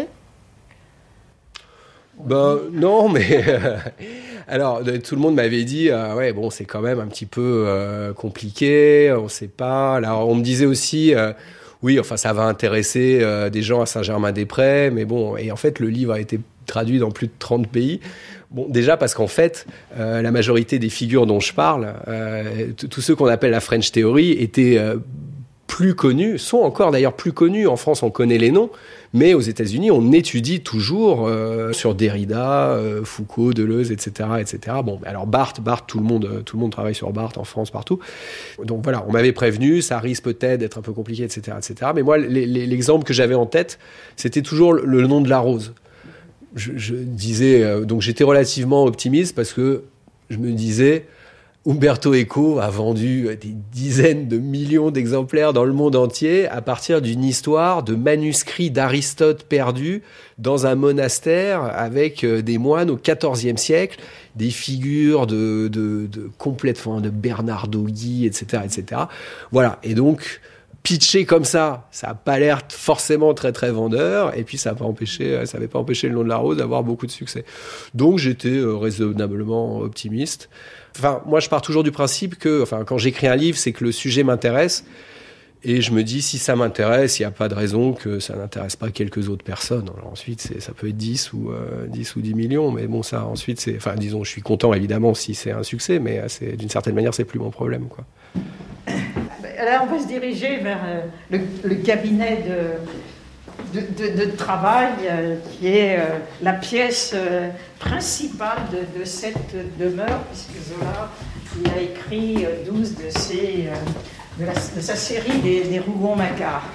Ben non, mais alors tout le monde m'avait dit ouais bon c'est quand même un petit peu compliqué, on sait pas. Alors on me disait aussi oui enfin ça va intéresser des gens à Saint-Germain-des-Prés, mais bon, et en fait le livre a été traduit dans plus de 30 pays. Bon, déjà parce qu'en fait, la majorité des figures dont je parle, tous ceux qu'on appelle la French Theory, étaient plus connus, sont encore d'ailleurs plus connus. En France, on connaît les noms, mais aux États-Unis, on étudie toujours sur Derrida, Foucault, Deleuze, etc., etc. Bon, alors Barthes, tout le monde travaille sur Barthes en France, partout. Donc voilà, on m'avait prévenu, ça risque peut-être d'être un peu compliqué, etc., etc. Mais moi, l'exemple que j'avais en tête, c'était toujours le nom de la rose. Je disais, donc j'étais relativement optimiste parce que je me disais, Umberto Eco a vendu des dizaines de millions d'exemplaires dans le monde entier à partir d'une histoire de manuscrits d'Aristote perdus dans un monastère avec des moines au XIVe siècle, des figures complètement de Bernardo Guy, etc., etc. Voilà. Et donc, pitché comme ça n'a pas l'air forcément très très vendeur, et puis ça n'avait pas empêché le nom de la rose d'avoir beaucoup de succès. Donc j'étais raisonnablement optimiste. Enfin, moi je pars toujours du principe que, quand j'écris un livre, c'est que le sujet m'intéresse, et je me dis, si ça m'intéresse, il n'y a pas de raison que ça n'intéresse pas quelques autres personnes. Alors ensuite, ça peut être 10 ou 10 millions, mais bon, ça ensuite, disons, je suis content évidemment si c'est un succès, mais d'une certaine manière, c'est plus mon problème, quoi. Là, on va se diriger vers le cabinet de travail qui est la pièce principale de cette demeure, puisque Zola il a écrit 12 de sa série des Rougon-Macquart.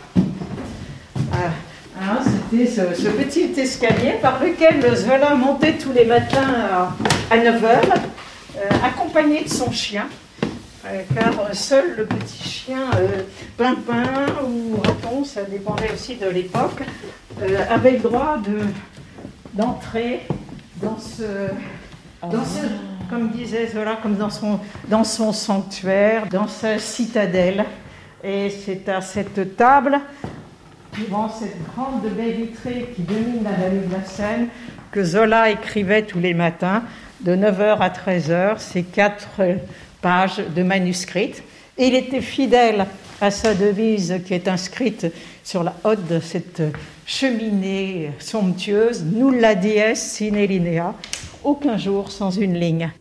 C'était ce petit escalier par lequel Zola montait tous les matins à 9h, accompagné de son chien. Car seul le petit chien Pimpin ou Raton, ça dépendait aussi de l'époque, avait le droit d'entrer dans ce, comme disait Zola, comme dans son sanctuaire, dans sa citadelle. Et c'est à cette table, devant cette grande baie vitrée qui domine la vallée de la Seine, que Zola écrivait tous les matins, de 9h à 13h, ces 4 pages de manuscrits. Et il était fidèle à sa devise qui est inscrite sur la hotte de cette cheminée somptueuse, nulla dies sine linea, aucun jour sans une ligne.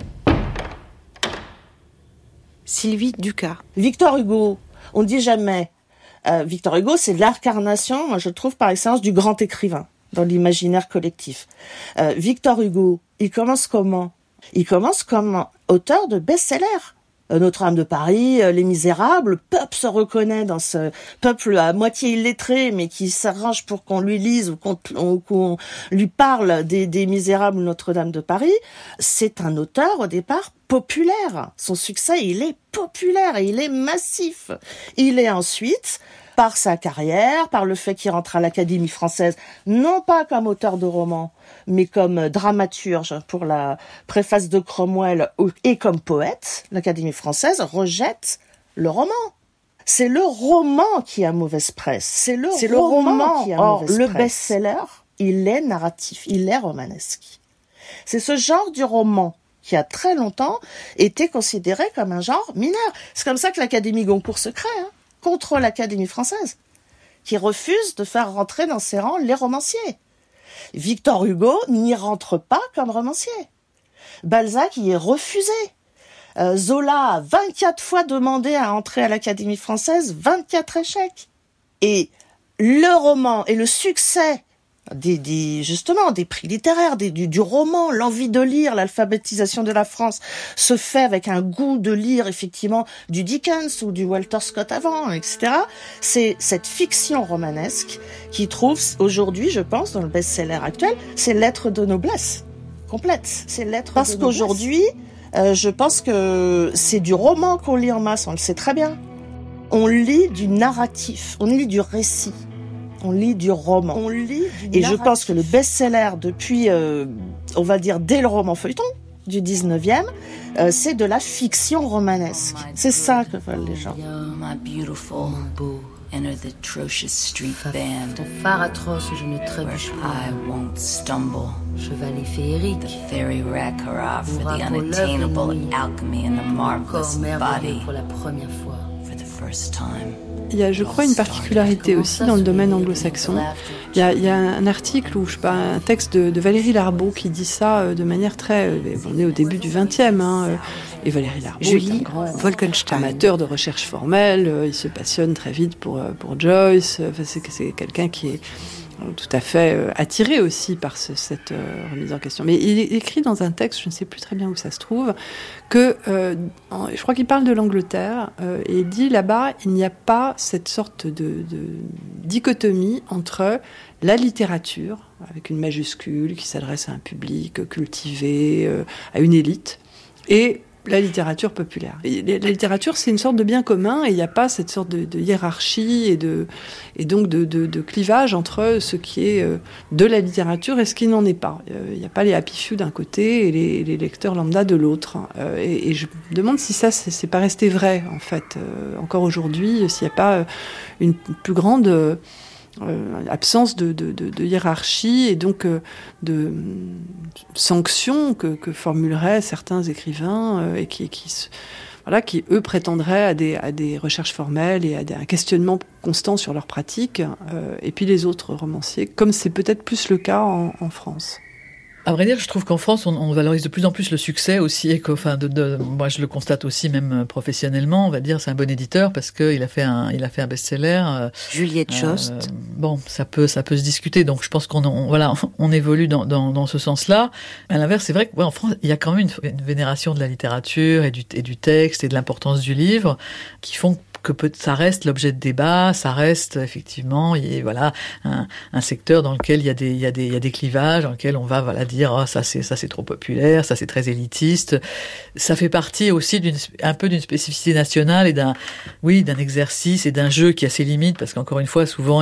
Sylvie Ducas. Victor Hugo, on ne dit jamais. Victor Hugo, c'est l'incarnation, moi je trouve par excellence, du grand écrivain dans l'imaginaire collectif. Victor Hugo, il commence comment ? Il commence comme auteur de best-sellers. Notre-Dame de Paris, Les Misérables, le peuple se reconnaît dans ce peuple à moitié illettré, mais qui s'arrange pour qu'on lui lise ou qu'on lui parle des Misérables ou Notre-Dame de Paris. C'est un auteur, au départ, populaire. Son succès, il est populaire et il est massif. Il est ensuite, par sa carrière, par le fait qu'il rentre à l'Académie française, non pas comme auteur de romans, mais comme dramaturge pour la préface de Cromwell et comme poète, l'Académie française rejette le roman. C'est le roman qui a mauvaise presse. C'est le roman qui a mauvaise presse. Le best-seller, il est narratif, il est romanesque. C'est ce genre du roman qui a très longtemps été considéré comme un genre mineur. C'est comme ça que l'Académie Goncourt se crée, contre l'Académie française, qui refuse de faire rentrer dans ses rangs les romanciers. Victor Hugo n'y rentre pas comme romancier. Balzac y est refusé. Zola a 24 fois demandé à entrer à l'Académie française, 24 échecs. Et le roman et le succès des prix littéraires, du roman, l'envie de lire, l'alphabétisation de la France se fait avec un goût de lire effectivement du Dickens ou du Walter Scott avant, etc. C'est cette fiction romanesque qui trouve aujourd'hui, je pense, dans le best-seller actuel, ses lettres de noblesse complète. Parce qu'aujourd'hui, je pense que c'est du roman qu'on lit en masse, on le sait très bien. On lit du narratif, on lit du récit. On lit du roman. Et je pense que le best-seller depuis, on va dire, dès le roman feuilleton du 19e, c'est de la fiction romanesque. C'est ça que veulent les gens. Ton phare atroce, je ne trébuche pas. Chevalier féerique. Pour la première fois. Il y a, je crois, une particularité aussi dans le domaine anglo-saxon. Il y a un article, ou je sais pas, un texte de Valérie Larbaud qui dit ça de manière très... on est au début du XXe, et Valérie Larbaud est un grand amateur de recherche formelle. Il se passionne très vite pour Joyce. Enfin, c'est quelqu'un qui est tout à fait attiré aussi par cette remise en question. Mais il écrit dans un texte, je ne sais plus très bien où ça se trouve, que je crois qu'il parle de l'Angleterre, et il dit là-bas, il n'y a pas cette sorte de dichotomie entre la littérature, avec une majuscule, qui s'adresse à un public cultivé, à une élite, et la littérature populaire. Et la littérature, c'est une sorte de bien commun, et il n'y a pas cette sorte de hiérarchie et donc de clivage entre ce qui est de la littérature et ce qui n'en est pas. Il n'y a pas les happy few d'un côté et les lecteurs lambda de l'autre. Et je me demande si ça, c'est pas resté vrai, en fait, encore aujourd'hui, s'il n'y a pas une plus grande absence de hiérarchie et donc de sanctions que formuleraient certains écrivains et qui eux prétendraient à des recherches formelles et à un questionnement constant sur leur pratique, et puis les autres romanciers, comme c'est peut-être plus le cas en France. À vrai dire, je trouve qu'en France, on valorise de plus en plus le succès aussi, et que, moi, je le constate aussi, même professionnellement, on va dire, c'est un bon éditeur parce que il a fait un best-seller. Juliette Jost. Bon, ça peut se discuter. Donc, je pense on évolue dans ce sens-là. À l'inverse, c'est vrai qu'en France, il y a quand même une vénération de la littérature et du texte et de l'importance du livre qui font que ça reste l'objet de débat, ça reste effectivement, un secteur dans lequel il y a des clivages, dans lequel on va dire ça c'est trop populaire, ça c'est très élitiste. Ça fait partie aussi un peu d'une spécificité nationale et d'un exercice et d'un jeu qui a ses limites, parce qu'encore une fois souvent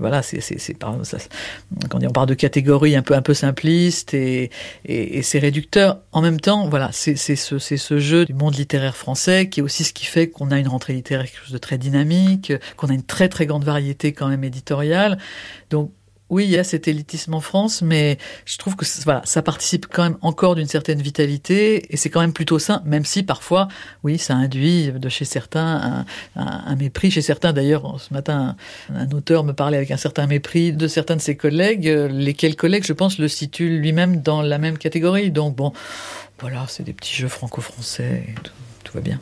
quand on parle de catégories un peu simplistes et c'est réducteur. En même temps, c'est ce jeu du monde littéraire français qui est aussi ce qui fait qu'on a une rentrée littéraire de très dynamique, qu'on a une très très grande variété quand même éditoriale. Donc oui, il y a cet élitisme en France, mais je trouve que ça participe quand même encore d'une certaine vitalité, et c'est quand même plutôt sain, même si parfois, oui, ça induit de chez certains un mépris. Chez certains, d'ailleurs, ce matin, un auteur me parlait avec un certain mépris de certains de ses collègues, lesquels collègues, je pense, le situent lui-même dans la même catégorie. Donc bon, voilà, c'est des petits jeux franco-français, et tout va bien.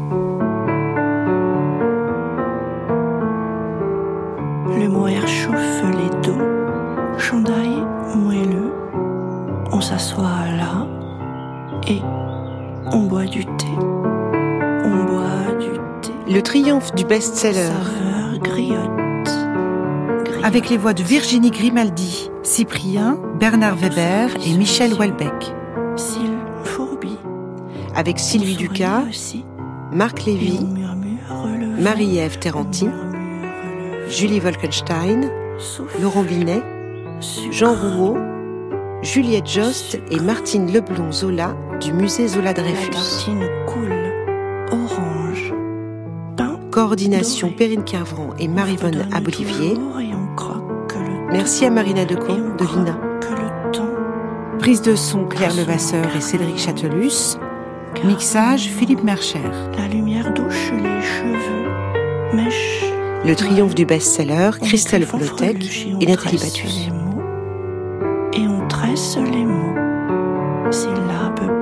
Le mohair chauffe les dos, chandail moelleux. On s'assoit là et on boit du thé. On boit du thé. Le triomphe du best-seller. Saveur griotte. Avec les voix de Virginie Grimaldi, Cyprien, Bernard Weber et Michel Houellebecq. Sylphobie. Avec Sylvie Ducas, Marc Lévy, Marie-Ève Terranti, Julie Wolkenstein, Laurent Binet, Jean Rouault, Juliette Jost et Martine Leblond-Zola du musée Zola-Dreyfus. La tartine coule, orange, pain. Coordination Perrine Kervran et Maryvonne Abolivier. Merci à Marina Decamp de l'INA. Prise de son Claire Levasseur et Cédric Châtelus. Mixage Philippe Mercher. La lumière douche les cheveux, mèche. Le triomphe du best-seller, Christelle Volotek et Nathalie Battus. Et on tresse les mots, syllabes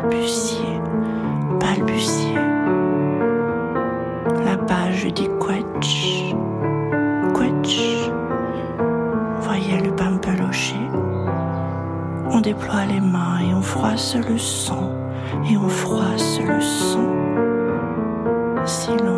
balbutier. La page dit quetch, voyelle pampelocher. On déploie les mains et on froisse le son, silence.